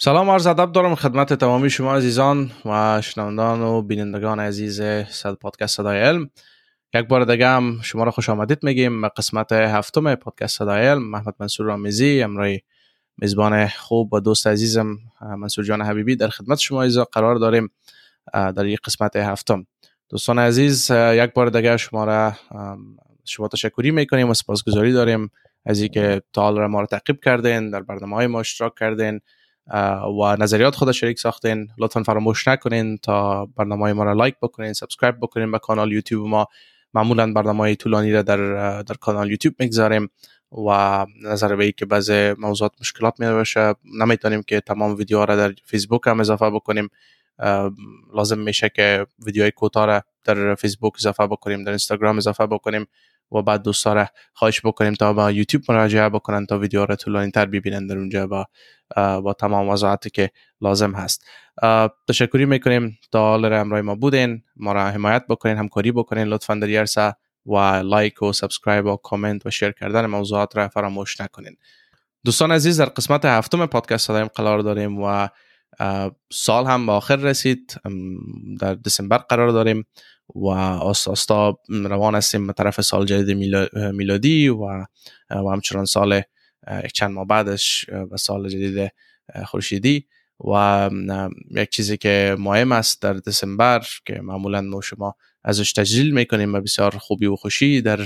سلام عرض ادب دارم خدمت تمامی شما عزیزان و شنوندگان و بینندگان عزیز پادکست صدای علم. یک بار دیگه هم شما را خوش آمدید میگیم به قسمت هفتم پادکست صدای علم. محمد منصور رامزی امروز میزبان خوب و دوست عزیزم منصور جان حبیبی در خدمت شما عزیزان قرار داریم در این قسمت هفتم. دوستان عزیز، یک بار دیگه شما تشکری میکنیم و سپاسگزاری داریم از اینکه تا حال ما را تعقیب کردین، در برنامه‌های ما اشتراک کردین و نظریات خود شریک ساختین. لطفا فراموش نکنین تا برنامه ما را لایک بکنین، سابسکرایب بکنین به کانال یوتیوب ما. معمولا برنامه طولانی را در کانال یوتیوب میگذاریم و نظر به این که بعضی موضوعات مشکلات می باشه نمیتونیم که تمام ویدیوها را در فیسبوک هم اضافه بکنیم. لازم میشه که ویدیوهای کوتاه را در فیسبوک اضافه بکنیم، در اینستاگرام اضافه بکنیم و بعد دوستا را خواهش بکنیم تا به یوتیوب مراجعه بکنن تا ویدیو را طولانی تر ببینن در اونجا با تمام وضاحتی که لازم هست. تشکری میکنیم تا حال امروز ما بودین، ما را حمایت بکنین، همکاری بکنین لطفا در یرسا و لایک و سابسکرایب و کامنت و شیر کردن موضوعات را فراموش نکنین. دوستان عزیز، در قسمت هفتم پادکست صدای علم قرار داریم و سال هم به آخر رسید. در دسامبر قرار داریم و آستا روان هستیم به طرف سال جدید میلادی و همچنان سال چند ماه بعدش و سال جدید خورشیدی. و یک چیزی که مهم است در دسامبر که معمولا ما شما ازش تجلیل میکنیم و بسیار خوبی و خوشی در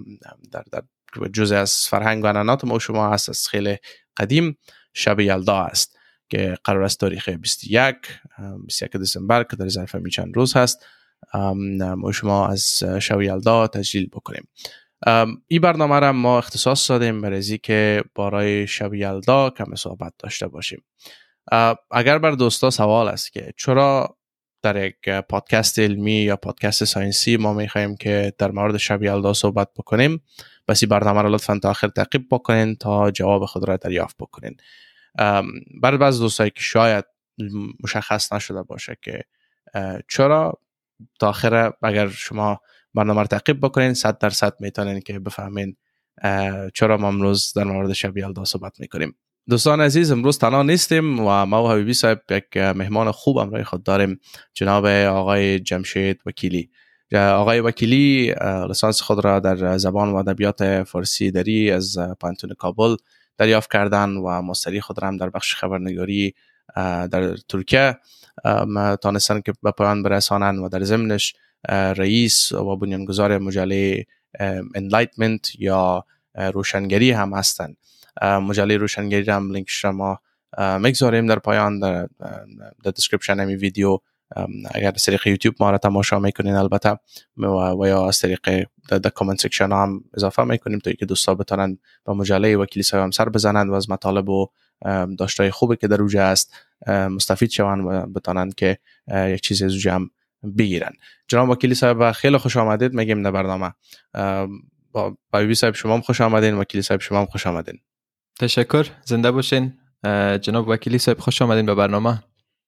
جزء از فرهنگ و عنعنات ما شما هست، از خیلی قدیم شب یلدا است که قرار است تاریخ 21 دسامبر که در ظرف چند روز هست ما شما از شب یلدا تجلیل بکنیم. این برنامه را ما اختصاص دادیم برای که برای شب یلدا کم صحبت داشته باشیم. اگر بر دوستا سوال است که چرا در یک پادکست علمی یا پادکست ساینسی ما میخوایم که در مورد شب یلدا صحبت بکنیم، بس این برنامه را لطفاً تا آخر تعقیب بکنین تا جواب خود را دریافت بکنین. برای بعض دوستایی که شاید مشخص نشده باشه که چرا، تا آخر اگر شما برنامه را تعقیب بکنین 100% میتونین که بفهمین چرا ما امروز در مورد شب یلدا صحبت میکنیم. دوستان عزیز، امروز تنها نیستیم و ما و حبیبی صاحب یک مهمان خوب امروز خود داریم، جناب آقای جمشید وکیلی. آقای وکیلی لیسانس خود را در زبان و ادبیات فارسی دری از پانتون کابل دریافت کردن و ماستری خود را هم در بخش خبرنگاری در ترکیه تانستن که به پایان برسانند و در ضمنش رئیس و بنیانگذار مجله انلایتمنت یا روشنگری هم هستند. مجله روشنگری هم لینکش را ما میگذاریم در پایان در دیسکریپشن همین ویدیو. اگر از طریق یوتیوب ما را تماشا میکنین البته و یا از طریق در کامنت سکشن هم اضافه میکنیم تا اینکه دوستا بتونن با مجله وکیلی صاحب هم سر بزنند و از مطالب و داشتهای خوبی که در اونجا است مستفید شوند و بتونن که یک چیز از اونجا هم بگیرن. جناب وکیلی صاحب خیلی خوش آمدید میگیم در برنامه. با بیبی صاحب شما هم خوش آمدین، وکیلی صاحب شما هم خوش آمدین. تشکر، زنده باشین. جناب وکیلی صاحب خوش آمدین به برنامه.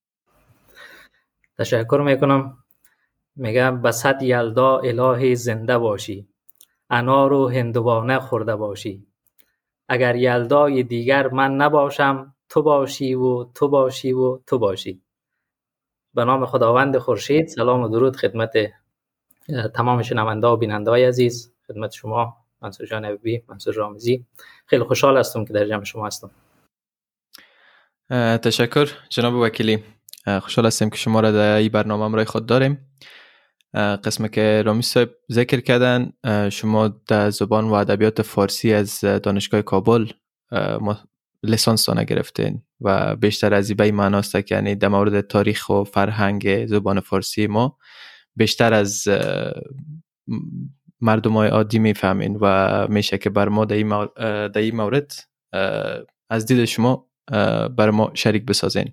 تشکر میکنم. میگم به صد یلدا الهی زنده باشی، انار و هندوانه خورده باشی. اگر یلدای دیگر من نباشم، تو باشی و تو باشی و تو باشی. به نام خداوند خورشید، سلام و درود خدمت تمام شنونده و بیننده های عزیز، خدمت شما منصور جان حبیبی، منصور رامزی. خیلی خوشحال هستم که در جمع شما هستم. تشکر جناب وکیلی، خوشحال هستیم که شما را در این برنامه همراه خود داریم. قسمی که رامیز صاحب ذکر کردن، شما در زبان و ادبیات فارسی از دانشگاه کابل لیسانس دانه گرفتین و بیشتر از این به معنی است که یعنی در مورد تاریخ و فرهنگ زبان فارسی ما بیشتر از مردمای عادی میفهمین و میشه که بر ما در این مورد از دید شما بر ما شریک بسازین.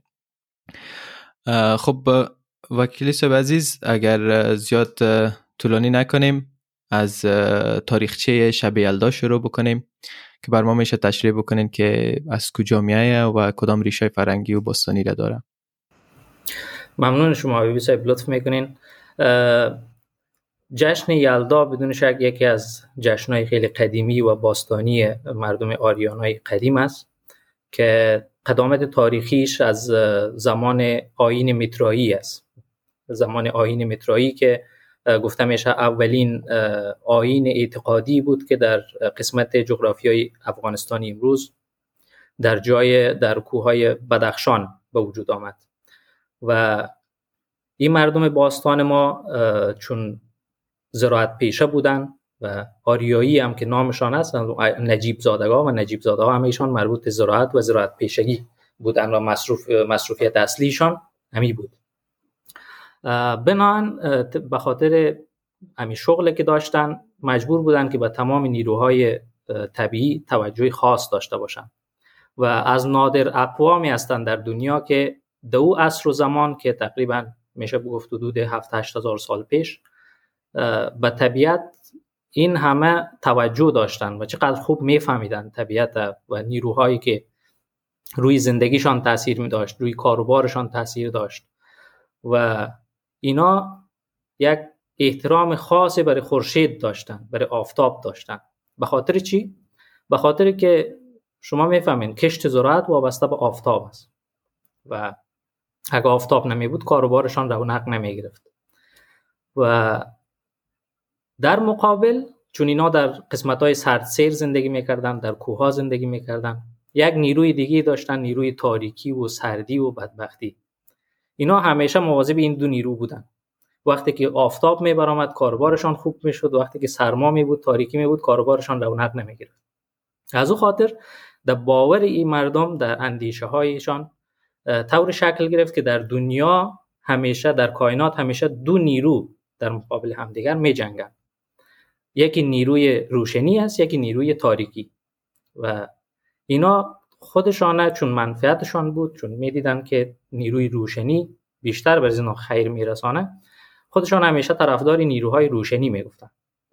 خب وکیلی صاحب عزیز، اگر زیاد طولانی نکنیم از تاریخچه شب یلدا شروع بکنیم که بر ما میشه تشریح بکنین که از کجا میایه و کدام ریشه فرهنگی و باستانی را داره. ممنون شما حبیبی صاحب، لطف میکنین. جشن یلدا بدون شک یکی از جشن‌های خیلی قدیمی و باستانی مردم آریانای قدیم است که قدامت تاریخیش از زمان آیین میترایی است. زمان آیین میترایی که گفته میشه اولین آیین اعتقادی بود که در قسمت جغرافیای افغانستان امروز در کوههای بدخشان به وجود آمد. و این مردم باستان ما چون زراعت پیشه بودن و آریایی هم که نامشان است، نجیب زادگان و نجیب زاده ها، همه ایشان مربوط زراعت و زراعت پیشگی بودن و مصروفیت اصلیشان همی بود. بنابراین به خاطر همین شغلی که داشتن مجبور بودن که به تمام نیروهای طبیعی توجه خاص داشته باشن و از نادر اقوامی هستند در دنیا که دو عصر و زمان که تقریبا میشه گفت حدود 7-8 هزار سال پیش به طبیعت این همه توجه داشتن و چقدر خوب میفهمیدن طبیعت و نیروهایی که روی زندگیشان تاثیر می داشت، روی کاروبارشان تاثیر داشت و اینا یک احترام خاصی برای خورشید داشتن، برای آفتاب داشتن. به خاطر چی؟ به خاطر که شما میفهمین کشت زراعت وابسته به آفتاب است و اگه آفتاب نمی بود کاروبارشان رونق نمی گرفت. و در مقابل چون اینا در قسمت‌های سردسیر زندگی می‌کردن، در کوه‌ها زندگی می‌کردن، یک نیروی دیگه داشتن، نیروی تاریکی و سردی و بدبختی. اینا همیشه مواظب این دو نیرو بودن. وقتی که آفتاب می‌برآمد کاروبارشان خوب می‌شد، وقتی که سرما می بود، تاریکی می بود، کاروبارشان رونق نمی‌گرفت. از او خاطر در باور این مردم، در اندیشه‌هایشان طور شکل گرفت که در دنیا همیشه، در کائنات همیشه دو نیرو در مقابل همدیگر می‌جنگند. یکی نیروی روشنی است، یکی نیروی تاریکی و اینا خودشان چون منفعتشان بود، چون می‌دیدن که نیروی روشنی بیشتر بر اینا خیر میرسانه، خودشان همیشه طرفدار نیروهای روشنی میگفتن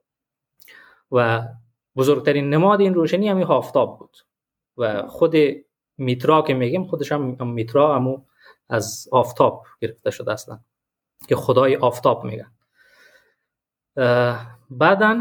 و بزرگترین نماد این روشنی همین آفتاب بود و خود میترا که میگیم خودش هم میترا همو از آفتاب گرفته شده اصلا که خدای آفتاب میگن. بعدن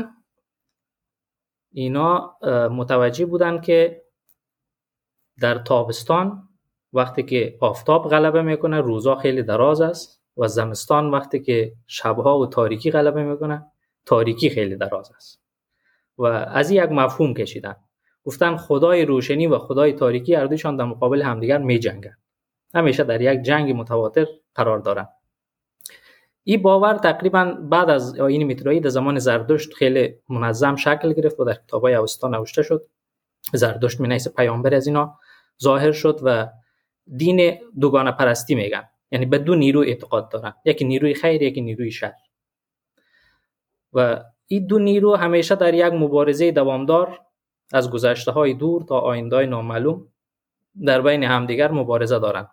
اینا متوجه بودن که در تابستان وقتی که آفتاب غلبه میکنه روزا خیلی دراز است و زمستان وقتی که شبها و تاریکی غلبه میکنه تاریکی خیلی دراز است و از یک مفهوم کشیدن، گفتن خدای روشنی و خدای تاریکی هر دویشان در مقابل همدیگر میجنگن، همیشه در یک جنگ متواتر قرار دارن. این باور تقریبا بعد از آیین میترایی در زمان زردشت خیلی منظم شکل گرفت و در کتاب‌های اوستا نوشته شد. زردشت می‌نویسه پیامبر از اینا ظاهر شد و دین دوگانه پرستی میگن، یعنی به دو نیرو اعتقاد دارن، یکی نیروی خیر یکی نیروی شر و این دو نیرو همیشه در یک مبارزه دوامدار از گذشته‌های دور تا آینده‌های نامعلوم در بین همدیگر مبارزه دارن.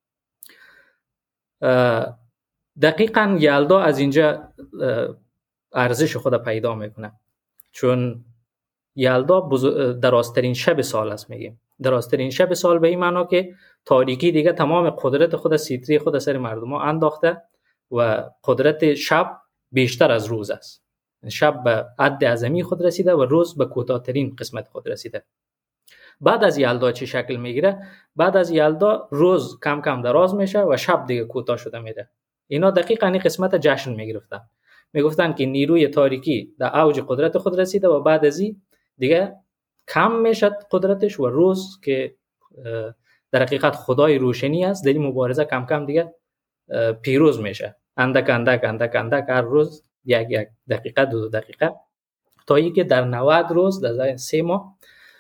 دقیقاً یلدا از اینجا ارزش خود پیدا میکنه، چون یلدا درازترین شب سال است. میگیم درازترین شب سال به این معنا که تاریکی دیگه تمام قدرت خود سیطری خود سر مردم ها انداخته و قدرت شب بیشتر از روز است. شب به حد اعظمی خود رسیده و روز به کوتاه‌ترین قسمت خود رسیده. بعد از یلدا چه شکل میگیره؟ بعد از یلدا روز کم کم دراز میشه و شب دیگه کوتاه شده میره. اینا دقیقاً این قسمت جشن میگرفتن، میگفتن که نیروی تاریکی در اوج قدرت خود رسیده و بعد از این دیگه کم میشه قدرتش و روز که در حقیقت خدای روشنی است در این مبارزه کم کم دیگه پیروز میشه، اندک اندک اندک اندک هر روز یک دقیقه دو دقیقه تا اینکه در 90 روز در 3 ماه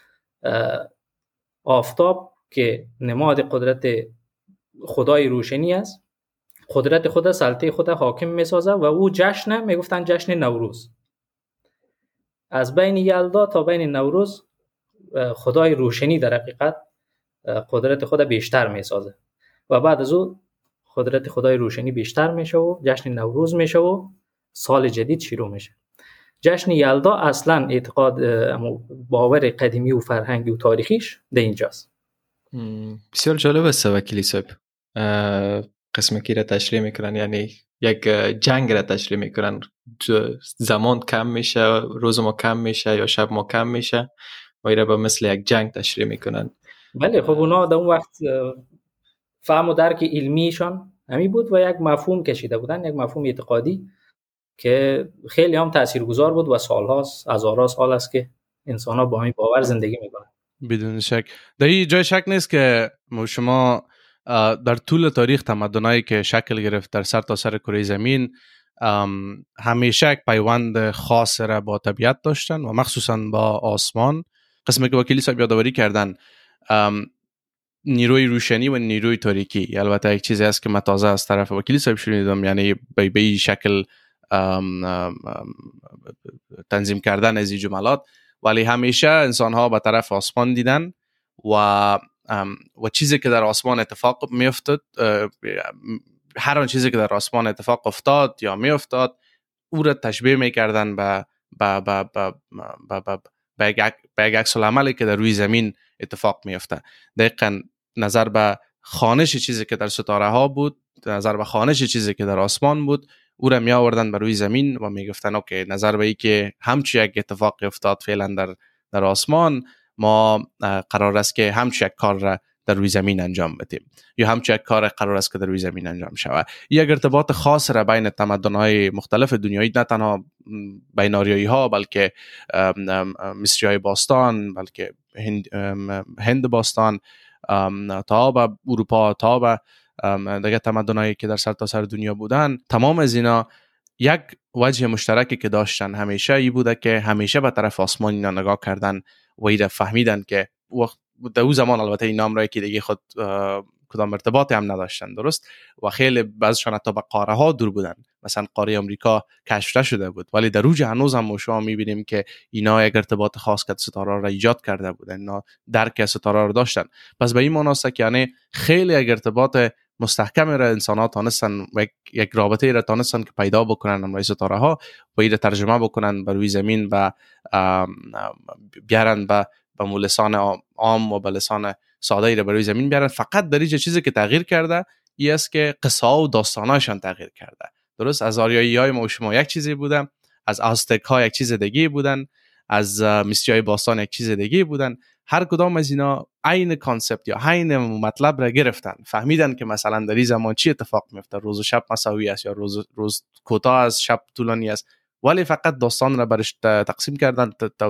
آفتاب که نماد قدرت خدای روشنی است قدرت خود سلطه خود حاکم میسازه و او جشن میگفتن جشن نوروز. از بین یلدا تا بین نوروز خدای روشنی در حقیقت قدرت خود بیشتر میسازه و بعد از او قدرت خدای روشنی بیشتر میشه و جشن نوروز میشه و سال جدید شروع میشه. جشن یلدا اصلا اعتقاد باور قدیمی و فرهنگی و تاریخیش ده اینجاست. بسیار جالب است وکیلی صاحب. قسم کی را تشریح میکنن، یعنی یک جنگ را تشریح میکنن، زمان کم میشه، روز ما کم میشه یا شب ما کم میشه و ایره با مثل یک جنگ تشریح میکنن. بله خب اونا در اون وقت فهم و درک علمیشان همین بود و یک مفهوم کشیده بودن، یک مفهوم اعتقادی که خیلی هم تاثیرگذار بود و سالهاست، هزارها سال است که انسان‌ها با همین باور زندگی میکنن. بدون شک در این جای شک نیست که شما در طول تاریخ تمدنایی که شکل گرفت در سر تا سر کره زمین همیشه یک پیوند خاص را با طبیعت داشتن و مخصوصا با آسمان. قسمی که وکیلی صاحب یادآوری کردن نیروی روشنی و نیروی تاریکی، البته یک چیزی است که من تازه از طرف وکیلی صاحب شنیدم، یعنی به این شکل تنظیم کردن از این جملات، ولی همیشه انسان ها به طرف آسمان دیدن و چیزی که در آسمان اتفاق می افتاد، هر آن چیزی که در آسمان اتفاق افتاد یا می افتاد او را تشبیه می کردن به یک عکس العملی که در روی زمین اتفاق می افته. دقیقاً نظر به خوانش چیزی که در ستاره ها بود، نظر به خوانش چیزی که در آسمان بود، او را می آوردن بر روی زمین و می گفتن اوکی، نظر به این که همچی یک اتفاق افتاد فعلا در آسمان، ما قرار است که همچی یک کار را در روی زمین انجام بدیم یا همچی یک کار قرار است که در روی زمین انجام شود. یک ارتباط خاص را بین تمدن‌های مختلف دنیایی، نه تنها بین آریایی‌ها بلکه مصری‌های باستان، بلکه هند باستان، تا به اروپا، تا به دیگه تمدن‌هایی که در سر تا سر دنیا بودن، تمام از اینا یک وجه مشترکی که داشتن همیشه ای بوده که همیشه به طرف آسمان اینا نگاه کردن و اینا فهمیدن که وقت در اون زمان البته این نام را که دیگه خود کدام ارتباطی هم نداشتن، درست، و خیلی بعضشان حتی به قاره ها دور بودن، مثلا قاره آمریکا کشف شده بود، ولی در روج هنوز هم شما میبینیم که اینا یک ارتباط خاص که ستاره را ایجاد کرده بودن، اینا درک ستاره را داشتن. پس به این معنی است که یعنی خیلی یک ارتباط مستحکم را انسان‌ها تانستن و یک رابطه را تانستن که پیدا بکنن امروی ستاره ها و این ترجمه بکنن بر روی زمین و بیارن به لسان عام و به لسان ساده ای را بر روی زمین بیارن. فقط در اینجا چیزی که تغییر کرده این است که قصه ها و داستاناشان تغییر کرده. درست، از آریایی‌های ما و شما یک چیزی بودن، از آزتک ها یک چیز دیگه بودن، از مصری‌های باستان یک چیز دیگه بودن. هر کدام از اینا عین کانسپت یا عین مطلب را گرفتن، فهمیدن که مثلا در این زمان چی اتفاق میفته، روز و شب مساوی است یا روز کوتاه است، شب طولانی است، ولی فقط داستان را برش تقسیم کردن،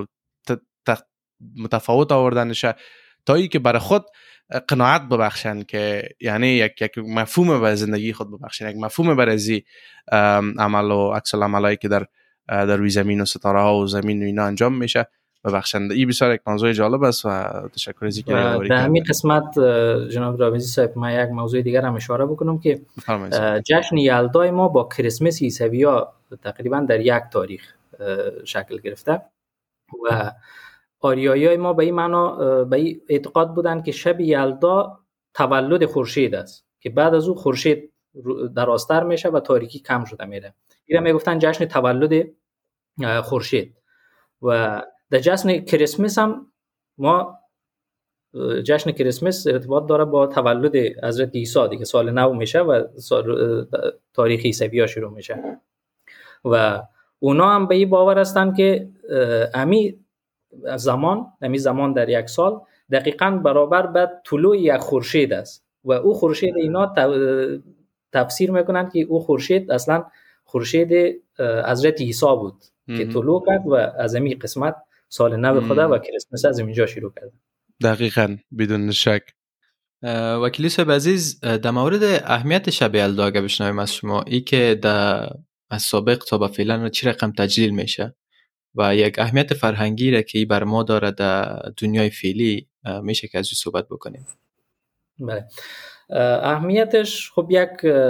متفاوت آوردنش تا ای که برای خود قناعت ببخشن که یعنی یک مفهوم به زندگی خود ببخشن، یک مفهوم برای عمل و عکس العملایی که در روی زمین و ستاره ها و زمین و اینا انجام میشه ببخشند. این بسیار یک موضوع جالب است و تشکر از اینکه یادآوری کردید. در همین قسمت جناب رامزی صاحب من یک موضوع دیگر هم اشاره بکنم که جشن یلدای ما با کریسمس عیسوی‌ها تقریبا در یک تاریخ شکل گرفته و آریایی‌های ما به این معنا به این اعتقاد بودند که شب یلدا تولد خورشید است که بعد از او خورشید دراستر میشه و تاریکی کم شده میره. اینا میگفتن جشن تولد خورشید. و در جشن کریسمس هم ما جشن کریسمس ارتباط داره با تولد حضرت عیسی دیگه، سال نو میشه و تاریخ عیسوی شروع میشه و اونا هم به این باور هستن که امی زمان در یک سال دقیقاً برابر به طلوع یک خورشید است و او خورشید اینا تفسیر میکنن که او خورشید اصلا خورشید حضرت عیسی بود که طلوع کرد و از این قسمت سال نو خدا و کریسمس از اینجا شروع کرد. دقیقاً بدون شک. وکیلی صاحب عزیز، در مورد اهمیت شب یلدا اگه بشنویم از شما، ای که از سابق تا به فعلا چه رقم تجلیل میشه و یک اهمیت فرهنگی را که ای بر ما داره در دنیای فعلی، میشه که از این صحبت بکنیم؟ بله، اهمیتش خب یک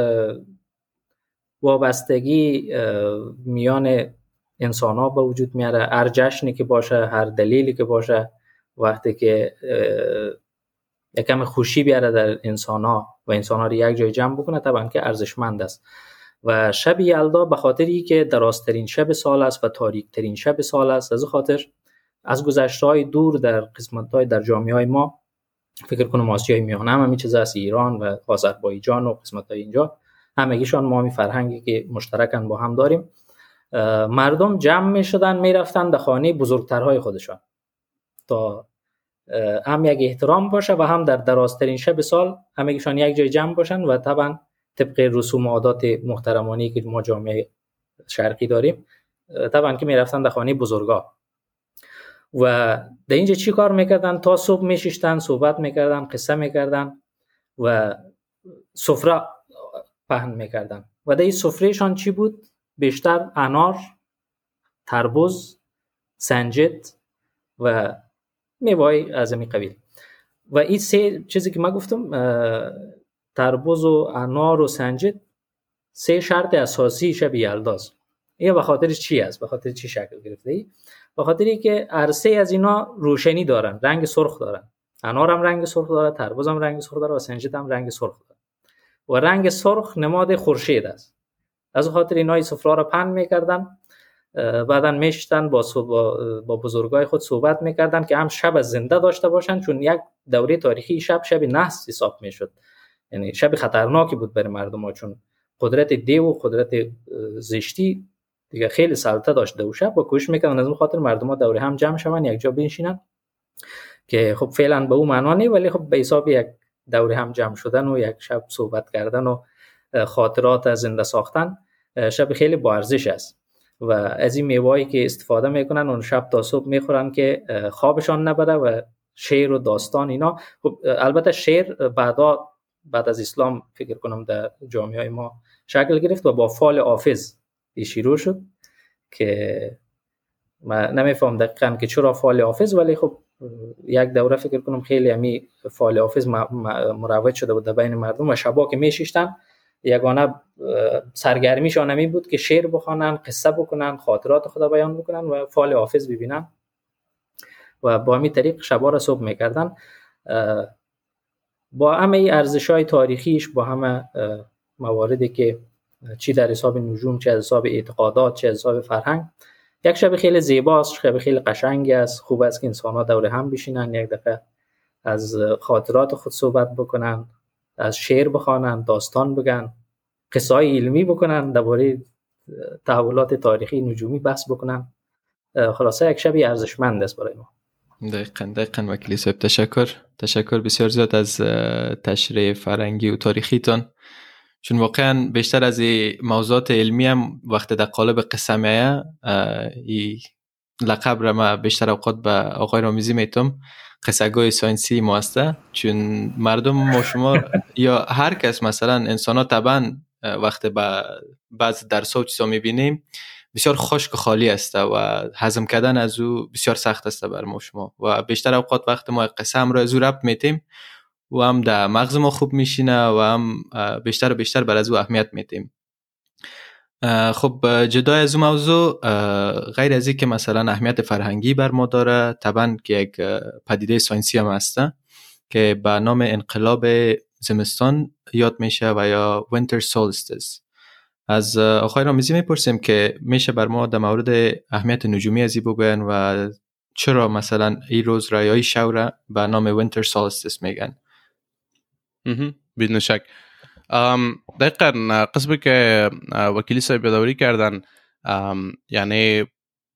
وابستگی میان انسان ها به وجود میاره. هر جشنی که باشه، هر دلیلی که باشه، وقتی که یکم خوشی بیاره در انسان ها و انسان ها رو یک جای جمع بکنه، طبعا که ارزشمند است. و شب یلدا به خاطری که درازترین شب سال است و تاریک ترین شب سال است، از خاطر از گذشته‌های دور در قسمت‌های در جامعه‌های ما، فکر کنم آسیای میانه هم همین چیز است، ایران و آذربایجان و قسمت‌های اینجا همگیشان ما همین فرهنگی که مشترکاً با هم داریم، مردم جمع می‌شدن میرفتن در خانه بزرگترهای خودشان تا هم یک احترام باشه و هم در درازترین شب سال همگیشان یک جای جمع باشن و طبعا طبق رسوم و عادات محترمانه که ما جامعه شرقی داریم طبعا که میرفتن در خانه بزرگا و در اینجا چی کار میکردن؟ تا صبح میشیشتن، صحبت میکردن، قصه میکردن و سفره پهن میکردن و در این سفرهشان چی بود؟ بیشتر انار، تربوز، سنجد و میوه‌های از این قبیل. و این سه چیزی که من گفتم، تربوز و انار و سنجد، سه شرط اساسی شب یلداست. این به خاطر چی است؟ به خاطر چی شکل گرفته ای؟ به خاطری که هر سه از اینا روشنی دارن، رنگ سرخ دارن. انار هم رنگ سرخ داره، تربوز هم رنگ سرخ داره و سنجد هم رنگ سرخ داره. و رنگ سرخ نماد خورشید است. از خاطر اینا این سفره را پهن میکردن، بعداً میشتن با بزرگای خود صحبت میکردن که هم شب از زنده داشته باشن، چون یک دوره تاریخی شب نحس حساب میشد، یعنی شب خطرناکی بود برای مردم ها، چون قدرت دیو و قدرت زشتی دیگه خیلی سلطه داشت دو شب و کوشش میکردن از اون خاطر مردم ها دوره هم جمع شون، یک جا بنشینن که خب فعلا به اون معنا نه، ولی خب به حساب یک دوره هم جمع شدن و یک شب صحبت کردن و خاطرات از زنده ساختن شب خیلی با ارزش است. و از این میوه‌ای که استفاده میکنن اون شب تا صبح میخورن که خوابشان نبره و شعر و داستان اینا. خب البته شعر بعد از اسلام فکر کنم در جامعه ما شکل گرفت و با فال حافظ شروع شد که من نمیفهم دقیقاً که چرا فال حافظ، ولی خب یک دوره فکر کنم خیلی همی فال حافظ مروج شده بود در بین مردم و شبا که میشیشتن یگانه سرگرمیشان همین بود که شعر بخوانن، قصه بکنن، خاطرات خدا بیان بکنن و فال حافظ ببینن و با همین طریق شبا را صبح میکردن. با همه ارزش‌های تاریخیش، با همه مواردی که چی در حساب نجوم، چه از حساب اعتقادات، چه از حساب فرهنگ، یک شب خیلی زیباست، شب خیلی قشنگی است. خوب است که انسان‌ها دور هم بشینن، یک دفعه از خاطرات خود صحبت بکنن، از شعر بخوانن، داستان بگن، قصه‌های علمی بکنن، درباره تحولات تاریخی نجومی بحث بکنن. خلاصه یک شب ارزشمند است برای ما. دقیقاً وکیلی صاحب، تشکر بسیار زیاد از تشریح فرهنگی و تاریخیتون، چون واقعا بیشتر از موضوعات علمی هم وقت در قالب قصه میایه. این لقب را ما بیشتر اوقات به آقای رامیزی میتم قصه‌گوی ساینسی ما هسته، چون مردم ما شما یا هر کس مثلا انسان ها طبعا وقت به بعض درس ها و چیزا میبینیم بسیار خشک و خالی است و هضم کردن از او بسیار سخت است بر ما شما، و بیشتر اوقات وقت ما قصه هم را از او ربط میتیم و هم در مغز ما خوب میشینه و هم بیشتر و بیشتر بر از او اهمیت میتیم. خب جدا از اون موضوع، غیر از این که مثلا اهمیت فرهنگی بر ما داره، طبعا که یک پدیده ساینسی هم هسته که به نام انقلاب زمستان یاد میشه و یا winter solstice. از آقای رامیزی میپرسیم که میشه بر ما در مورد اهمیت نجومی از این بگوین و چرا مثلا این روز را یا این شب را به نام winter solstice میگن؟ بدون شک. دقیقا قسمی که وکیلی صاحب یادآوری کردن، یعنی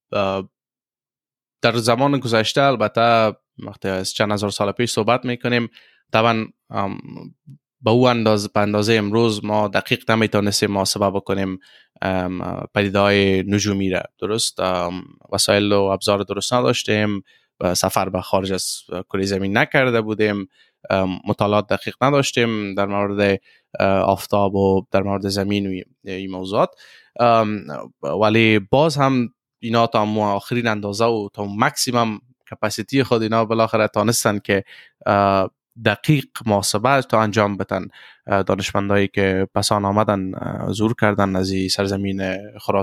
در زمان گذشته، البته وقتی از چند هزار سال پیش صحبت میکنیم، طبعا به اندازه امروز ما دقیق نمیتونستیم محاسبه بکنیم پدیده‌های نجومی را. درست وسایل و ابزار درست نداشتیم، سفر به خارج از کره زمین نکرده بودیم، مطالعات دقیق نداشتیم در مورد آفتاب و در مورد زمین و این موضوعات، ولی باز هم اینا تا آخرین اندازه و تا ماکسیمم کپاسیتی خود اینا بالاخره تانستن که دقیق محاسبه تا انجام بدن. دانشمندایی که پسان آمدن زور کردن از این سرزمین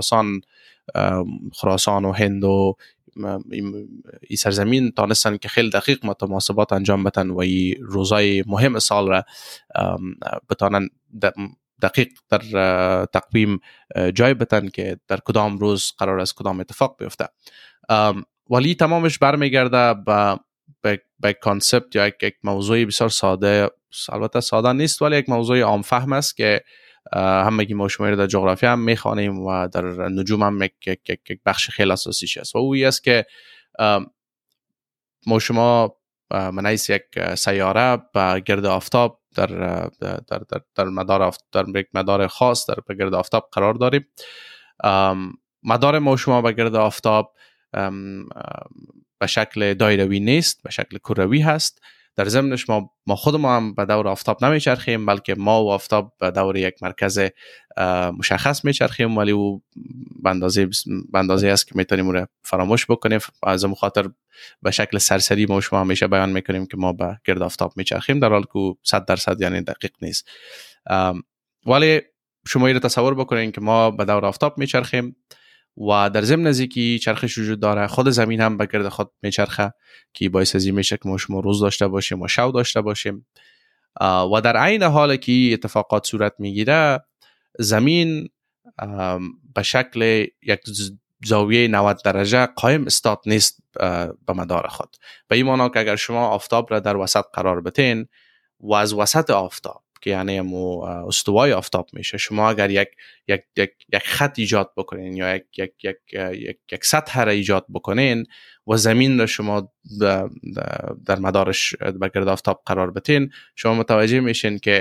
خراسان و هند و این سرزمین، تانستن که خیلی دقیق محاسبات انجام بدن و این روزای مهم سال را بتانن دقیق در تقویم جای بدن که در کدام روز قرار است کدام اتفاق بیفته. ولی تمامش برمیگرده به کانسپت یا یک موضوعی بسیار ساده، البته ساده نیست ولی یک موضوع عام فهم است که همگی ما شما در جغرافیا هم میخوانیم و در نجوم هم یک بخش خیلی اساسیش است، و اویی است که ما شما منیس یک سیاره به گرد آفتاب در مدار خاص در گرد آفتاب قرار داریم. مدار ما شما به گرد آفتاب به شکل دایروی نیست، به شکل کروی هست. در ضمنش ما خود ما هم به دور آفتاب نمیچرخیم، بلکه ما و آفتاب به دور یک مرکز مشخص میچرخیم، ولی او به اندازه است که میتونیم اون رو فراموش بکنیم. از اون خاطر به شکل سرسری ما شما همیشه بیان میکنیم که ما به گرد آفتاب میچرخیم، در حالی که 100% یعنی دقیق نیست. ولی شما رو تصور بکنین که ما به دور آفتاب میچرخیم و در ضمن نزدیکی چرخش وجود داره، خود زمین هم به گرد خود میچرخه که باعث ازی میشه که ما شما روز داشته باشیم و شب داشته باشیم. و در عین حال که اتفاقات صورت میگیره، زمین به شکل یک زاویه 90 درجه قایم استاد نیست به مدار خود. به این معنی که اگر شما آفتاب را در وسط قرار بدین و از وسط آفتاب که یعنی استوای آفتاب میشه، شما اگر یک خط ایجاد بکنین یا یک سطح را ایجاد بکنین و زمین را شما در مدارش به گرد آفتاب قرار بدین، شما متوجه میشین که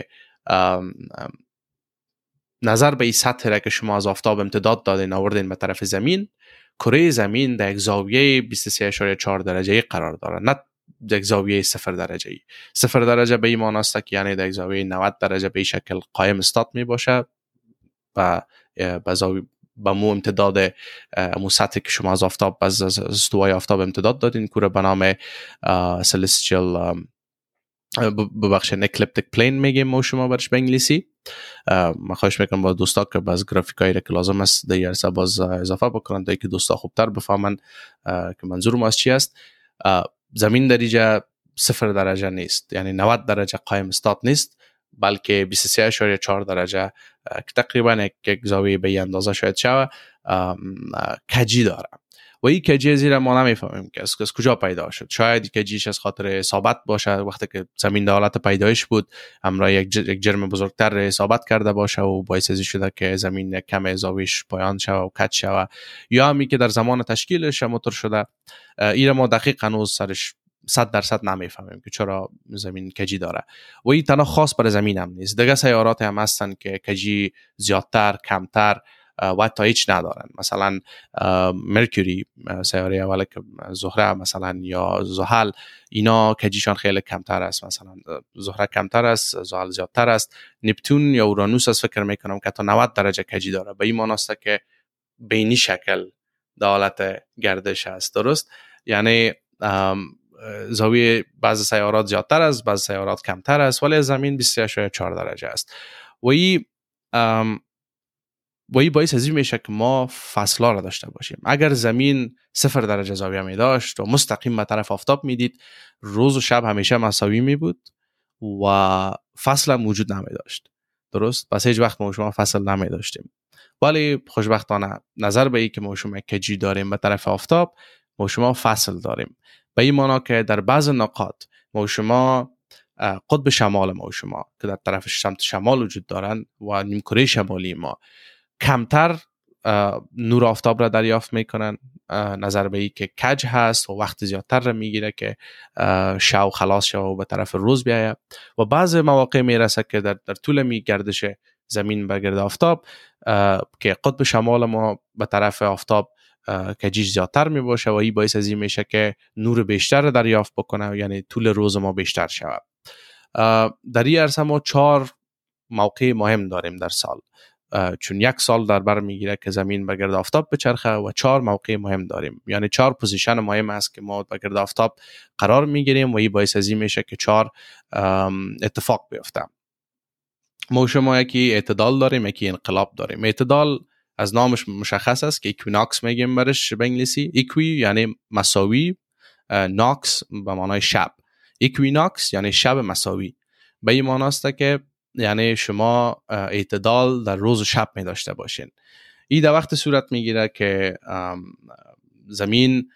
نظر به این سطح را که شما از آفتاب امتداد دادین آوردین به طرف زمین، کره زمین در یک زاویه 23.4 درجه قرار داره، نه یک زاویه 0 درجه ای. 0 درجه به این معنی است که یعنی در یک زاویه 90 درجه به این شکل قایم استاد می باشه و به مو امتداد مو سطحی که شما از آفتاب از استوای آفتاب امتداد دادین کوره به نام celestial ببخشید اکلیپتیک پلین میگیم ما شما برش به انگلیسی. من خواهش میکنم با دوستا که باز گرافیکایی را که لازم است در عرصه باز اضافه بکنن تا که دوستا خوبتر بفهمن که منظور ما از چی است. زمین در اینجا 0 درجه نیست، یعنی 90 درجه قایم استاد نیست، بلکه 23.4 درجه که تقریبا یک زاویه به اندازه شاید شوه کجی داره. و این کجی زیرا ما نمیفهمیم که از کجا پیدا شد. شاید کجیش از خاطر اصابت باشه، وقتی که زمین در حالت پیدایش بود همراه یک جرم بزرگتر اصابت کرده باشه و باعث ازی شده که زمین کم زاویش پایان شوه و کج شوه، یا همی که در زمان تشکیلش موتور شده. این ما دقیق هنوز سرش 100% نمیفهمیم که چرا زمین کجی داره. و این تنها خاص برای زمین هم نیست، دیگه سیارات هم هستن که کجی زیادتر کمتر و تا هیچ ندارن. مثلا مرکوری سیاره اوله که زهره مثلا یا زحل، اینا کجیشان خیلی کمتر است. مثلا زهره کمتر است، زحل زیادتر است. نپتون یا اورانوس از فکر میکنم که تا 90 درجه کجی داره. به این معنی است که بینی شکل در حالت گردش است. درست؟ یعنی زاویه بعض سیارات زیادتر است، بعض سیارات کمتر است، ولی زمین 23.4 درجه است. و این باعث از این میشه که ما فصل‌ها را داشته باشیم. اگر زمین 0 درجه زاویه می داشت و مستقیم به طرف آفتاب میدید، روز و شب همیشه مساوی می بود و فصل هم وجود نمی داشت. درست؟ پس هیچ وقت ما شما فصل نمی داشتیم. ولی خوشبختانه نظر به این که ما شما کجی داریم به طرف آفتاب، ما شما فصل داریم. به این معنی که در بعض نقاط ما شما قطب شمال ما شما که در طرف سمت شمال وجود دارن و نیمکره شمالی ما کمتر نور آفتاب را دریافت میکنن، نظر به این که کج هست و وقت زیادتر را میگیره که شو خلاص شو و به طرف روز بیایه. و بعض مواقع میرسه که در طول میگردش زمین به گرد آفتاب که قطب شمال ما به طرف آفتاب کجیش زیادتر می باشه و این باعث از این میشه که نور بیشتر را دریافت بکنه، یعنی طول روز ما بیشتر شود. در این عرصه ما 4 موقع مهم داریم در سال، چون یک سال در بر میگیره که زمین به گرد آفتاب بچرخه و 4 موقع مهم داریم، یعنی 4 پوزیشن مهم است که ما به گرد آفتاب قرار میگیریم و این باعث از این میشه که 4 اتفاق بیفته. ما شما یکی اعتدال داریم، یکی انقلاب داریم. اعتدال از نامش مشخص است که ایکویناکس میگیم برش به انگلیسی. ایکوی یعنی مساوی، ناکس به معنای شب. ایکویناکس یعنی شب مساوی. به این معنی است که یعنی شما اعتدال در روز و شب می داشته باشین. این در وقت صورت میگیره که زمین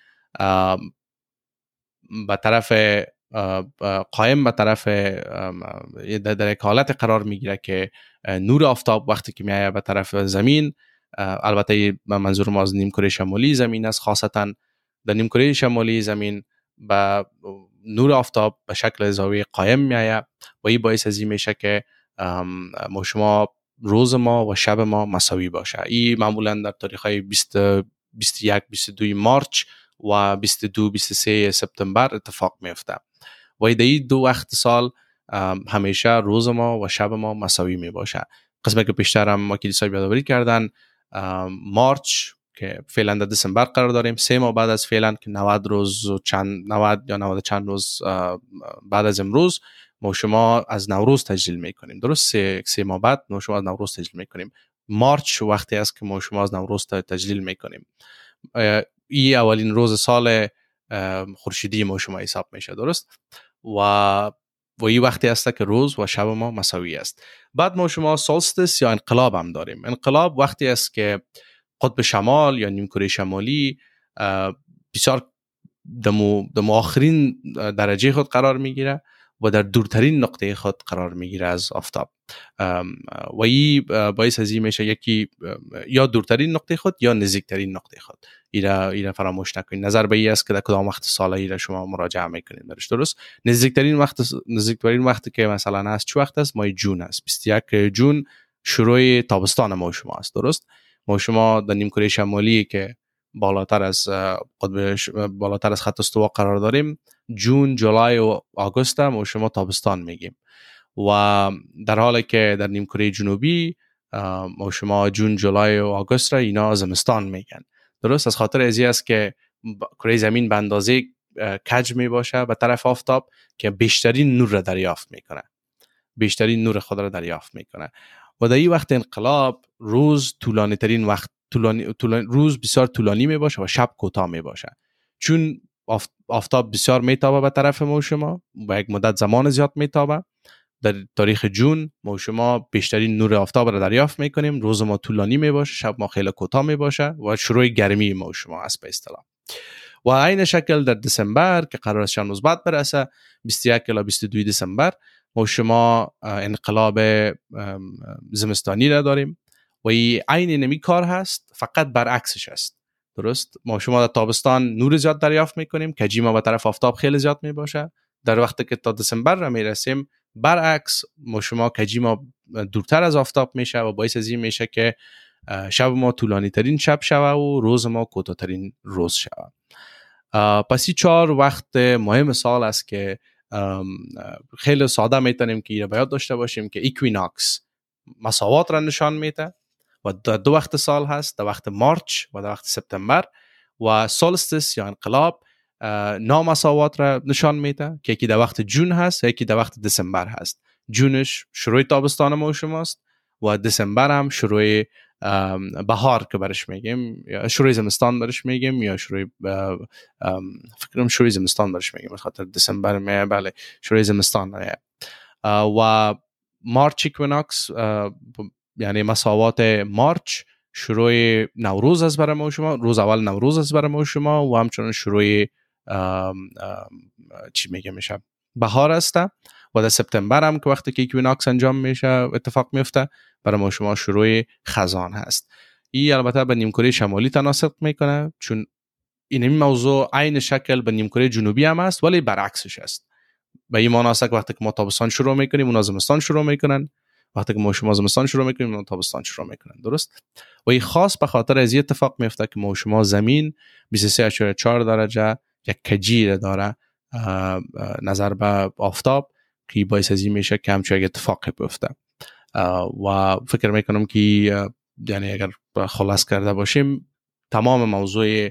به طرف قایم به طرف در یک حالت قرار میگیره که نور آفتاب وقتی که میایه به طرف زمین، البته منظور ما از نیمکره شمالی زمین است، خاصتا در نیمکره شمالی زمین نور آفتاب به شکل زاویه قائم میآید و این باعث از این میشه که ما شما روز ما و شب ما مساوی باشه. این معمولا در تاریخ‌های 20 21 22 مارچ و 22 23 سپتامبر اتفاق میفته و در این دو وقت سال همیشه روز ما و شب ما مساوی می باشه. قسمتی که پیشتر هم ما کلیسا یادآوری کردن، مارچ که فعلا در دسامبر قرار داریم، 3 ماه بعد از فعلا که 90 روز و 90 یا 90 چند روز بعد از امروز ما شما از نوروز تجلیل میکنیم. درست 3 ماه بعد ما شما از نوروز تجلیل میکنیم. مارچ وقتی است که ما شما از نوروز تجلیل میکنیم. این اولین روز سال خورشیدی ما شما حساب میشه. درست؟ و این وقتی است که روز و شب ما مساوی است. بعد ما شما سولستیس یا انقلاب هم داریم. انقلاب وقتی است که قطب شمال یا نیمکره شمالی بسیار دم آخرین درجه خود قرار میگیره و در دورترین نقطه خود قرار میگیره از آفتاب و این باعث از این میشه یکی یا دورترین نقطه خود یا نزدیکترین نقطه خود. اینا فراموش نکنید. نظر به این است که در کدام وقت سال اینا شما مراجعه میکنید. درست؟ نزدیکترین وقت که مثلا از چه وقت است؟ ماه جون است. 21 جون شروع تابستان ما شما است. درست؟ ما شما در نیمکره شمالی که بالاتر از خط استوا قرار داریم، جون، جولای و آگوست ما شما تابستان میگیم و در حالی که در نیمکره جنوبی ما شما جون، جولای و آگوست را اینا زمستان میگن. درست؟ از خاطر ازی است که کره زمین به اندازه کج می باشه به طرف آفتاب که بیشترین نور را دریافت میکنه، بیشترین نور خود را دریافت میکنه و در این وقت انقلاب روز طولانی ترین وقت روز بسیار طولانی می باشه و شب کوتاه می باشه، چون آفتاب بسیار میتابه به طرف ما شما و یک مدت زمان زیاد میتابه. در تاریخ جون ما شما بیشترین نور آفتاب را دریافت میکنیم، روز ما طولانی می باشه، شب ما خیلی کوتاه می باشه و شروع گرمی ما شما است به اصطلاح. و عین شکل در دسامبر که قرار است چند روز بعد برسه، 21 الی 22 دسامبر ما شما انقلاب زمستانی را داریم و این عین نمی کار هست، فقط برعکسش است. درست؟ ما شما در تابستان نور زیاد دریافت میکنیم، کجی ما به طرف آفتاب خیلی زیاد می باشه. در وقتی که تا دسامبر را میرسیم برعکس، ما شما کجی ما دورتر از آفتاب میشه و باعث از این میشه که شب ما طولانی ترین شب شوه و روز ما کوتاه ترین روز شوه. پس این 4 وقت مهم سال است که خیلی ساده میتونیم که اینا بیاد داشته باشیم که ایکویناکس مساوات را نشان میده و 2 وقت سال هست، در وقت مارچ و در وقت سپتامبر، و سولستیس یا انقلاب نامساوات را نشان میده که یکی در وقت جون هست، یکی در وقت دسامبر هست. جونش شروع تابستان ما شماست و دسامبر هم شروع بهار که برش میگیم، یا شروع زمستان برش میگیم، یا شروع فکرم شروع زمستان برش میگیم، خاطر دسامبر میه بله شروع زمستان میه. و مارچ ایکویناکس یعنی مساوات مارچ شروع نوروز است برای ما شما، روز اول نوروز است برای ما شما و همچنان شروع چی میگه میشه بهار است. و در سپتامبر هم که وقتی که ایکویناکس انجام میشه اتفاق میفته برای ما شما شروع خزان هست. این البته به نیمکره شمالی تناسب میکنه چون این موضوع عین شکل به نیمکره جنوبی هم است ولی برعکسش است. به این معنی است که وقتی که ما تابستان شروع میکنیم اونا زمستان شروع میکنن، وقتی که ما شما زمستان شروع میکنیم اونا تابستان شروع میکنن. درست؟ و این خاص به خاطر از این اتفاق میفته که ما شما زمین 23.4 درجه یک کجی داره نظر به آفتاب که باعث از این میشه که همچون اتفاقی بیفته. و فکر میکنم که یعنی اگر خلاص کرده باشیم تمام موضوع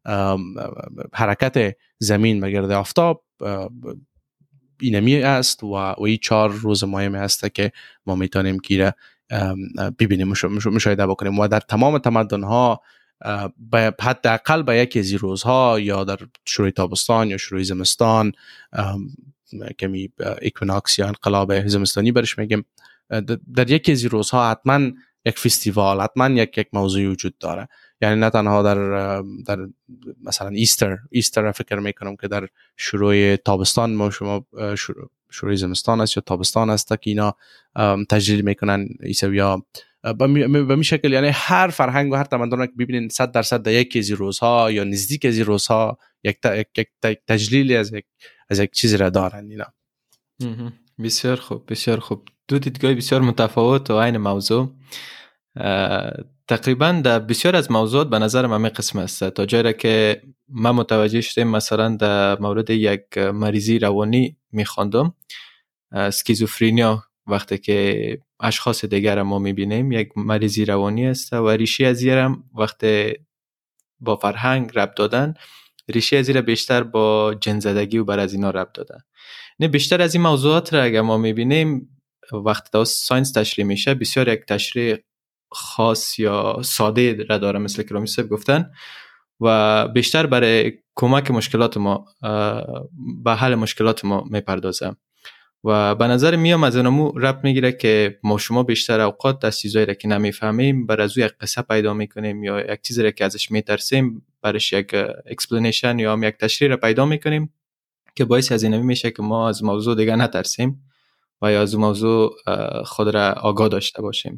حرکت زمین به گرد آفتاب اینمی است و این 4 روز مهم است که ما میتونیم که ببینیم مشاهده بکنیم و در تمام تمدن‌ها حداقل به یکی از روزها یا در شروع تابستان یا شروع زمستان کمی ایکویناکس یا انقلاب زمستانی برش میگیم، در یکی از روزها حتما یک فستیوال، حتما یک موضوع وجود داره. یعنی نه تنها در مثلا ایستر فکر میکنم که در شروع تابستان ما شما شروع زمستان است یا تابستان است که اینا تجلیل میکنن عیسویا به می شکل. یعنی هر فرهنگ و هر تمدن که ببینین 100% در یکی از روزها یا نزدیک از روزها یک تجلیلی از یک از یک چیزی را دارن اینا. بسیار خوب، بسیار خوب. دو دیدگاه بسیار متفاوت و عین موضوع. تقریبا در بسیار از موضوعات به نظر من قسم است تا جایی را که من متوجه شدم. مثلا در مورد یک مریضی روانی میخواندم، اسکیزوفرینیا، وقتی که اشخاص دیگر ما میبینیم یک مریضی روانی است و ریشه از هم وقتی با فرهنگ ربط دادن، ریشه از بیشتر با جن‌زدگی و بر از اینا ربط دادن. نه بیشتر از این موضوعات را اگر ما میبینیم وقتی تا ساینس تشریح میشه بسیار یک تشریح خاص یا ساده را داره، مثل که رامی صاحب گفتن، و بیشتر برای کمک مشکلات ما به حل مشکلات ما میپردازه و به نظر میام از اینمو ربط میگیره که ما شما بیشتر اوقات در چیزایی را که نمیفهمیم بر از یک قصه پیدا میکنیم یا یک چیزی را که ازش میترسیم برش یک اکسپلینیشن یا یک تشریح را پیدا میکنیم که باعث از این میشه که ما از موضوع دیگه نترسیم و یا از موضوع خود را آگاه داشته باشیم.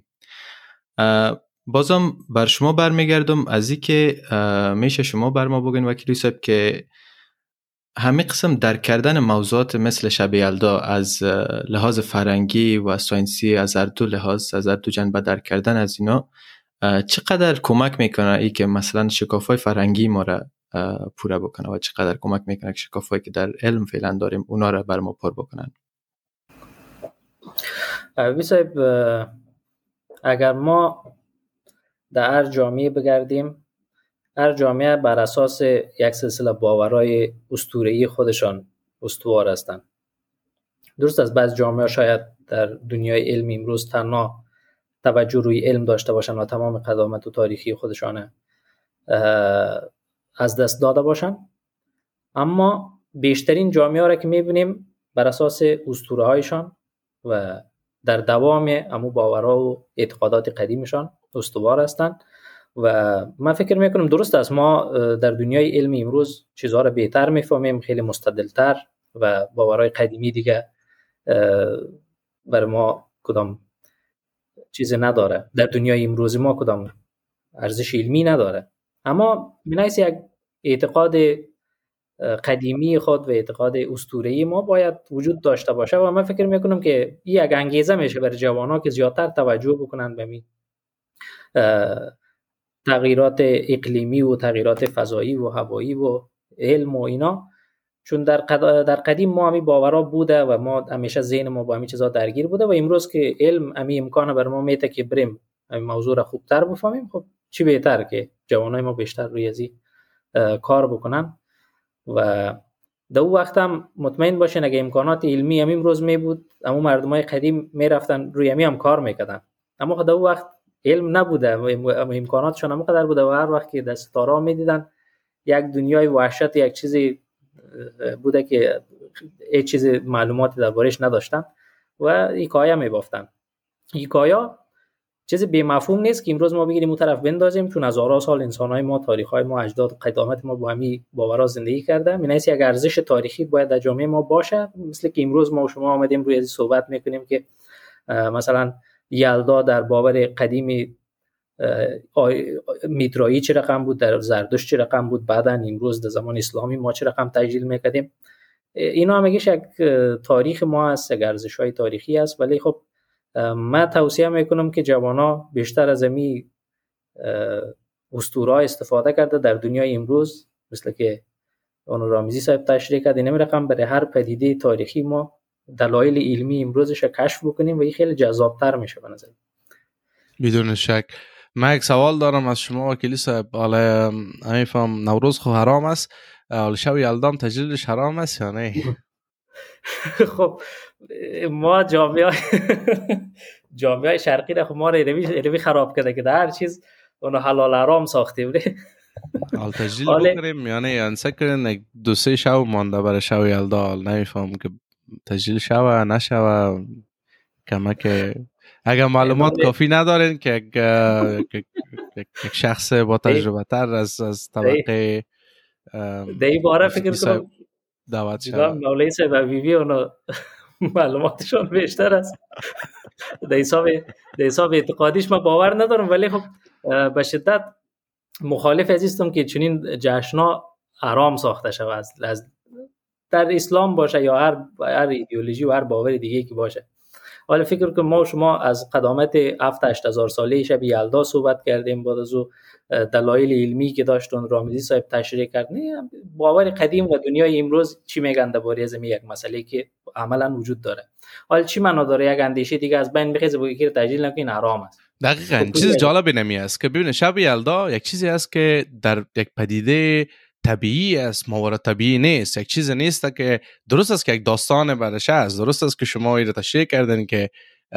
بازم بر شما برمیگردم از این که میشه شما بر ما بگین وکیل صاحب که همه قسم درک کردن موضوعات مثل شب یلدا از لحاظ فرهنگی و ساینسی، از هر دو لحاظ، از هر دو جنبه درک کردن از اینا چقدر کمک میکنه ای که مثلا شکافای فرهنگی ما را پوره بکنه و چقدر کمک میکنه که شکافایی که در علم فعلا داریم اونا را بر ما پر بکنن؟ صاحب، اگر ما در هر جامعه بگردیم، هر جامعه بر اساس یک سلسله باورهای اسطوره‌ای خودشان استوار هستند. درست است بعض جامعه شاید در دنیای علم امروز تنها توجه روی علم داشته باشند و تمام قدامت و تاریخی خودشان از دست داده باشند، اما بیشترین جامعه را که می‌بینیم بر اساس اسطوره‌هایشان و در دوام همو باورها و اعتقادات قدیمشان استوار هستند. و من فکر میکنم درست است ما در دنیای علمی امروز چیزها را بهتر میفهمیم، خیلی مستدلتر، و باورهای قدیمی دیگه بر ما کدام چیز نداره، در دنیای امروز ما کدام ارزش علمی نداره، اما بنایس یک اعتقاد قدیمی خود و اعتقاد اسطوره‌ای ما باید وجود داشته باشه و من فکر میکنم که این یک انگیزه میشه برای جوانان که زیادتر توجه بکنن به تغییرات اقلیمی و تغییرات فضایی و هوایی و علم و اینا، چون در قدیم ما همی باورها بوده و ما همیشه ذهن ما با همین چیزا درگیر بوده و امروز که علم همی امکانه بر ما میده که بریم همین موضوع را خوبتر بفهمیم، خب چی بهتر که جوانای ما بیشتر روی ازی کار بکنن و در اون وقت هم مطمئن باشین اگه امکانات علمی همین روز می بود اما مردمای قدیم میرفتن روی همی هم کار میکردن، اما در اون وقت علم نبوده و امکاناتشون هم قدر بوده و هر وقت که دست ستاره میدیدن یک دنیای وحشت، یک چیزی بوده که هیچ چیز معلوماتی دربارش نداشتن و حکایه میبافتن. حکایه چیز بی مفهوم نیست که امروز ما بگیریم اون طرف بندازیم، چون هزارها سال انسان‌های ما، تاریخ‌های ما، اجداد قدامت ما با همین باورها زندگی کرده. می‌نویسه یک ارزش تاریخی باید در جامعه ما باشه، مثل که امروز ما و شما آمدیم روی این صحبت می‌کنیم که مثلا یلدا در باور قدیم میترایی چه رقم بود، در زردشت چه رقم بود، بعداً امروز در زمان اسلامی ما چه رقم تجلیل می‌کردیم. اینا همگیش یک تاریخ ما هست، یک ارزش‌های تاریخی است، ولی خب من توصیه میکنم که جوانا بیشتر از امی اسطوره‌ها استفاده کرده در دنیای امروز، مثل که اون رامیزی صاحب تشریح کرد، این رقم برای هر پدیده تاریخی ما دلایل علمی امروزش رو کشف بکنیم و این خیلی جذابتر میشه به نظر. بدون شک. من یک سوال دارم از شما وکیلی صاحب. حالا میفهم نوروز خو حرام است، حالا شب یلدام تجلیلش حرام است یا نه؟ خب ما جامعه شرقی را خب ما روی خراب کرده که در هر چیز اونو حلال حرام ساختیم. حال تجلیل بکنیم یعنی انسا کرن دو سه شب مانده برای شب یلدا، نمیفهم که تجلیل شوه نشوه کمک. اگر معلومات کافی ندارین که یک شخص با تجربه تر از طبقه دی باره فکر کنم دعوت شد مولوی صاحب حبیبی اونو معلوماتشون بیشتر است. در حساب اعتقادیش من باور ندارم، ولی خب به شدت مخالف ازیستم که چنین جشن‌ها حرام ساخته شود از در اسلام باشه یا هر ایدئولوژی و هر باور دیگه که باشه. حالا فکر کنم ما شما از قدامت 7-8 هزار ساله شب یلدا صحبت کردیم، بعد از او دلایل علمی که داشتون رامزی صاحب تشریح کرد. باور قدیم و دنیای امروز چی میگن درباره از یک مسئله که عملا وجود داره. حالا چی معنا داره یک اندیشه دیگه از بین بخیزه بگی که تجلیل نکنین حرام است؟ دقیقاً چیز جالبی نمی است که ببینید شب یلدا یک چیزی است که در یک پدیده طبیعی است، ماورا طبیعی نیست، یک چیز نیست که درست است که یک داستان برش است، درست است که شما این رو تشریح کردن که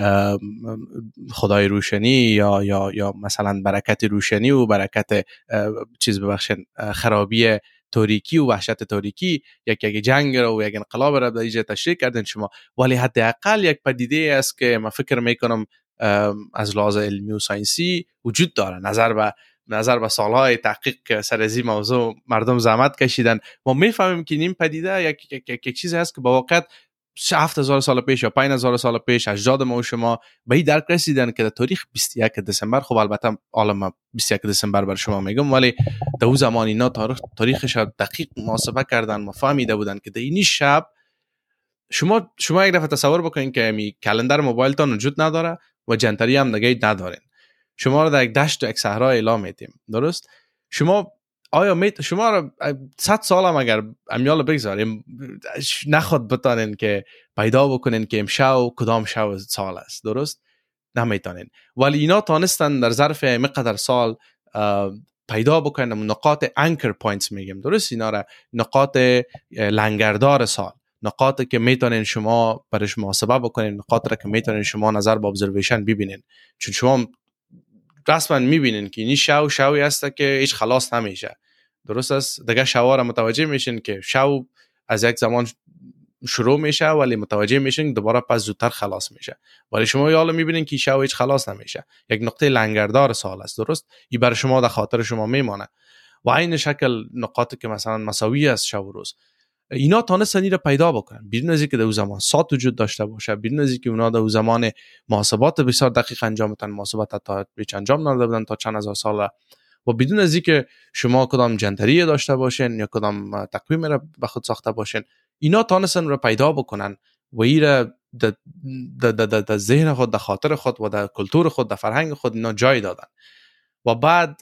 خدای روشنی یا مثلا برکت روشنی و برکت چیز ببخشید خرابی تاریکی و وحشت تاریکی یک جنگ رو و یک انقلاب رو در اینجا تشریح کردن شما، ولی حداقل یک پدیده است که من فکر میکنم از لحاظ علمی و ساینسی وجود داره. نظر به سالهای تحقیق سر از این موضوع مردم زحمت کشیدن. ما میفهمیم که این پدیده یک چیزی هست که با واقعیت 7000 سال پیش یا 5000 سال پیش اجداد ما و شما به این درک رسیدن که در تاریخ 21 دسامبر، خب البته حالا 21 دسامبر بر شما میگم، ولی در اون زمان اینا تاریخش دقیق محاسبه کردن، ما فهمیده بودن که در این شب شما یک دفعه تصور بکنین که می کلندر موبایلتان وجود نداره و جنتری هم نگه ندارین، شما رو در یک دشت و یک صحرا اعلام میدیم، درست؟ شما رو 100 سال هم اگر امیال بگذاریم نخواد بتانین که پیدا بکنین که امشب کدام شب سال است، درست؟ نمیتونین. ولی اینا تانستن در ظرف مقدار سال پیدا بکنن نقاط انکر پوینتس میگیم، درست؟ اینا را نقاط لنگردار سال، نقاطی که میتونین شما برش محاسبه بکنین، نقاطی که میتونین شما نظر با ابزرویشن ببینین، چون شما رسما میبینین که این شوی هست که هیچ خلاص نمیشه، درست است؟ دیگه شوا را متوجه میشین که شو از یک زمان شروع میشه ولی متوجه میشین دوباره پس زودتر خلاص میشه، ولی شما یالا میبینین که شو هیچ خلاص نمیشه، یک نقطه لنگردار سال است، درست؟ این برای شما در خاطر شما میمانه. و این شکل نقاطی که مثلا مساوی است شب و روز، اینا تانستن این را پیدا بکنن بدون از اینکه در اون زمان ساعت وجود داشته باشه، بدون از اینکه اونا در اون زمان محاسبات بسیار دقیق انجام بدن، محاسبات تا بیچ انجام نداده بودن تا چند هزار سال، و بدون از اینکه شما کدام جنتری داشته باشین یا کدام تقویم را به خود ساخته باشین، اینا تانستن را پیدا بکنن و این را در ذهن خود، در خاطر خود و در کلتور خود، در فرهنگ خود اینا جای دادن. و بعد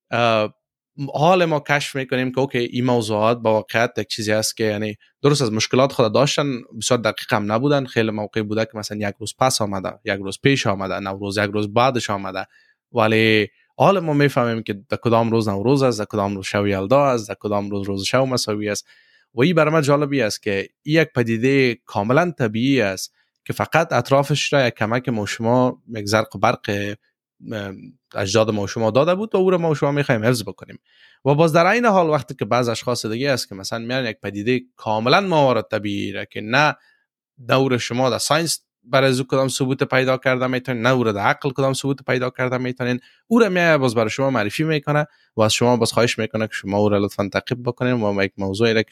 حال ما کشف میکنیم که اوکی این موضوعات با واقعیت یک چیزی هست که یعنی درست از مشکلات خود داشتن، بسیار دقیق هم نبودن. خیلی موقع بوده که مثلا یک روز پس آمده، یک روز پیش آمده، نوروز یک روز بعدش آمده، ولی حال ما میفهمیم که در کدام روز نوروز است، در کدام روز شب یلدا است، در کدام روز شب مساوی است. و این برای من جالبی است که یک پدیده کاملا طبیعی است که فقط اطرافش را یک کمک ما شما یک زرق و برق اجداد ما شما داده بود و او را ما شما میخوایم حفظ بکنیم. و باز در این حال وقتی که بعض اشخاص دیگه است که مثلا میان یک پدیده کاملا ماورا طبیعی را که نه دور شما در ساینس برای از کدام ثبوت پیدا کرده میتونین، نه او در عقل کدام ثبوت پیدا کرده میتونین، او را میاد باز برای شما معرفی میکنه و از شما باز خواهش میکنه که شما او را لطفاً تعقیب بکنین و یک موضوعی را که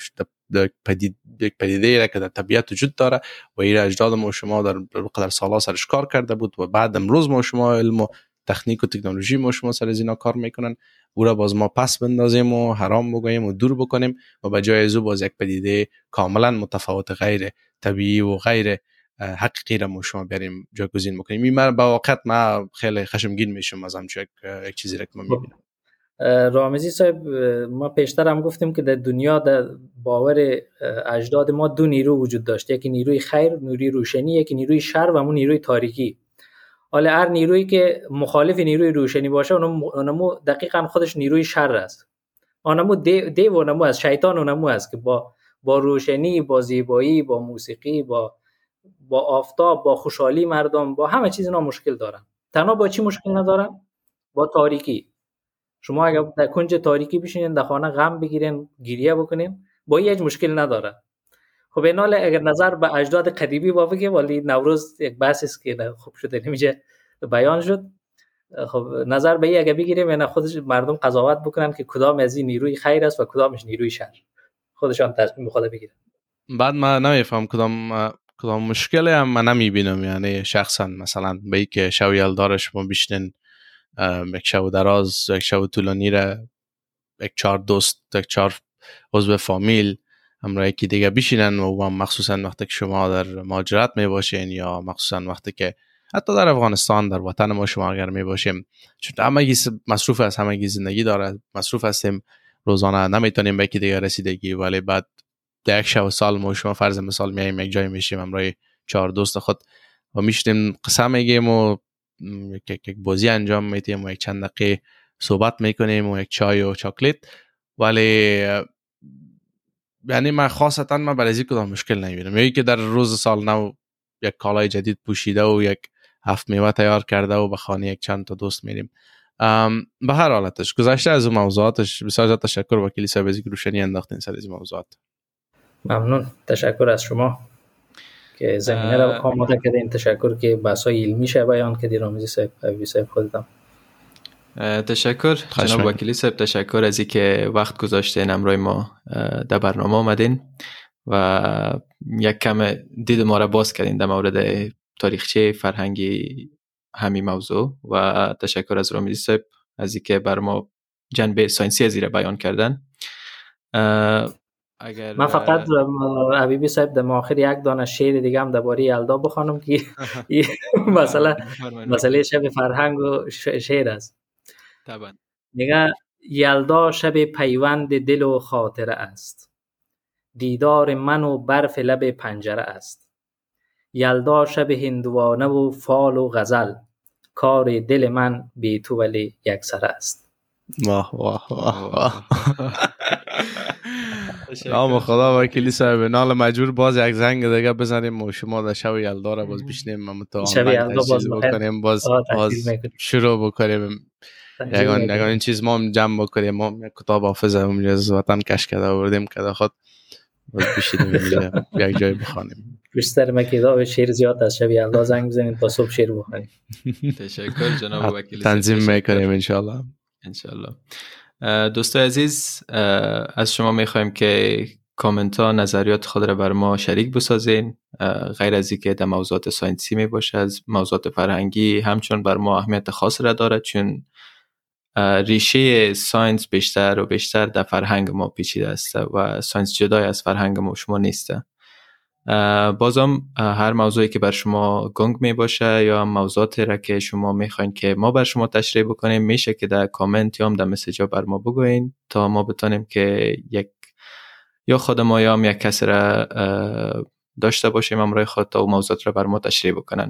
یک پدیده را که در طبیعت وجود داره و این اجداد ما شما در قدر سالا سرش کار کرده بود و بعد امروز ما شما علم و تکنیک و تکنولوژی ما شما سر از اینا کار میکنن، او را باز ما پس بندازیم و حرام بگوییم و دور بکنیم و به جای از او باز یک پدیده کاملا متفاوت، غیر طبیعی و غیر حقیقی را ما شما بریم جایگزین بکنیم. این من با واقعیت ما خیلی خشمگین میشم از همچون یک چیزی را که من میبینم. رامزی صاحب، ما پیشتر هم گفتیم که در دنیا در باور اجداد ما دو نیرو وجود داشت، یکی نیروی خیر، نیروی روشنی، یکی نیروی شر و همون نیروی تاریکی. حالا هر نیرویی که مخالف نیروی روشنی باشه اونمو دقیقاً خودش نیروی شر است. اونمو دیو اونمو از شیطان اونمو است که با روشنی، با زیبایی، با موسیقی، با آفتاب، با خوشحالی مردم، با همه چیز اینا مشکل دارن. تنها با چی مشکل ندارن؟ با تاریکی. شما اگه در کنج تاریکی بشینین، در خانه غم بگیرین، گریه بکنین، با هیچ مشکل نداره. خب این حال اگر نظر به اجداد قدیمی بافگه، ولی نوروز یک بحث است که خوب شده نمیشه بیان شد. خب نظر به این اگه بگیریم اینا خودش مردم قضاوت بکنن که کدام از این نیروی خیر است و کدامش نیروی شر، خودشان تصمیم خود بگیرن. بعد من نمیفهم کدام مشکلی هم من نمیبینم، یعنی شخصا مثلا به ای که شو یلدارش ما بیشتن یک شو دراز، یک شو طولانی را یک 4 دوست، یک 4 عضو فامیل همراه یکی دیگه بشینن و مخصوصا وقتی که شما در مهاجرت می باشین یا مخصوصا وقتی که حتی در افغانستان در وطن ما شما اگر می باشیم، چون همگی مصروف است، همگی زندگی داره، مصروف هستیم روزانه، نمیتونیم به یکی دیگه رسیدگی، ولی بعد در یک شب سال ما شما فرض مثال میایم یک جای میشیم همراه 4 دوست خود و میشینیم قصه میگیم و یک بازی انجام میدیم و یک چند دقیقه صحبت میکنیم و یک چای و چاکلیت. ولی یعنی من خاصتا من برای کدام مشکل نمیبینم، یکی که در روز سال نو یک کالای جدید پوشیده و یک هفت میوه تیار کرده و به خانه یک چند تا دوست میریم. به هر حالتش گذشته از اون موضوعاتش بسیار تشکر وکیلی صاحب از اینکه روشنی انداختین سر این موضوعات. ممنون، تشکر از شما که زمینه رو آماده کردین، تشکر که بحث‌های علمی شه بیان کردین رامزی صاحب، حبیبی صاحب خودتم. تشکر جناب وکیلی صاحب، تشکر از اینکه وقت گذاشتین همراه ما در برنامه آمدین و یک کم دید ما را باز کردین در مورد تاریخچه فرهنگی همین موضوع و تشکر از رامزی صاحب از اینکه بر ما جنبه ساینسی از این بیان کردن. من فقط حبیبی صاحب در آخر یک دانه شعر دیگه هم درباره یلدا بخوانم که مسئله شب فرهنگ و شعر است. طبعا میگه یلدا شب پیوند دل و خاطره است، دیدار من و برف لب پنجره است. یلدا شب هندوانه و فال و غزل، کار دل من بی تو ولی یک سره است. واه واه واه نام خدا وکیلی صاحب، نال مجبور باز یک زنگ دیگه بزنیم و شما در شب یلدا را باز بشنیم و تو آنلاین تسجیل بکنیم، باز شروع بکنیم یگان چیز ما هم جمع بکنیم. ما یک کتاب حافظه اونجا از وطن کش کرده آوردیم که خود باز بشینیم اینجا یک جای بخوانیم. بیشتر ما کتاب شعر زیاد از شب یلدا زنگ بزنیم تا صبح شعر بخونیم. تشکر جناب وکیلی، تنظیم میکنیم انشالله. دوستای عزیز، از شما میخوایم که کامنت ها نظریات خود را بر ما شریک بسازین، غیر از اینکه در موضوعات ساینسی می باشه، از موضوعات فرهنگی همچون بر ما اهمیت خاص را داره، چون ریشه ساینس بیشتر و بیشتر در فرهنگ ما پیچیده است و ساینس جدای از فرهنگ ما شما نیسته. بازم هر موضوعی که بر شما گنگ می باشه یا موضوعاتی را که شما میخواین که ما بر شما تشریح بکنیم، میشه که در کامنت یا در مسیج ها بر ما بگوین تا ما بتونیم که یک یا خود ما یا هم یک کسی را داشته باشیم همراه خود تا موضوعات را بر ما تشریح بکنن.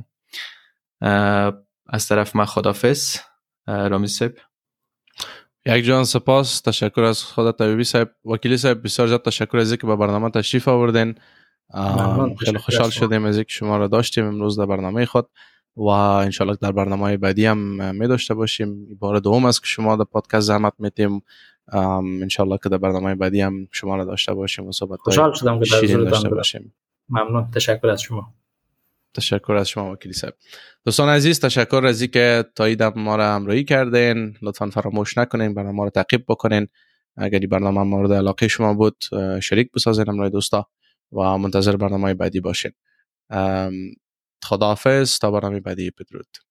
از طرف من خداحافظ. رامزی صاحب یک جان سپاس، تشکر از خودت حبیبی صاحب. وکیلی صاحب بسیار زیاد تشکر از اینکه به برنامه تشریف آوردین. خیلی خوشحال شدیم از اینکه شما را داشتیم امروز در برنامه خود و انشالله در برنامه بعدی هم می داشته باشیم. بار دوم است که شما در پادکست زحمت میتیم، انشالله که در برنامه بعدی هم شما را داشته باشیم و صحبت خوشحال شدم که در حضورتان داشته باشیم. ممنون، تشکر از شما. تشکر از شما وکیلی صاحب. دوستان عزیز، تشکر از اینکه تا این ما را همراهی کردین. لطفاً فراموش نکنین برنامه را تعقیب بکنین. اگر این برنامه مورد علاقه شما بود شریک بسازین همراه دوستا و منتظر برنامه بعدی باشین. خداحافظ تا برنامه بعدی، بدرود.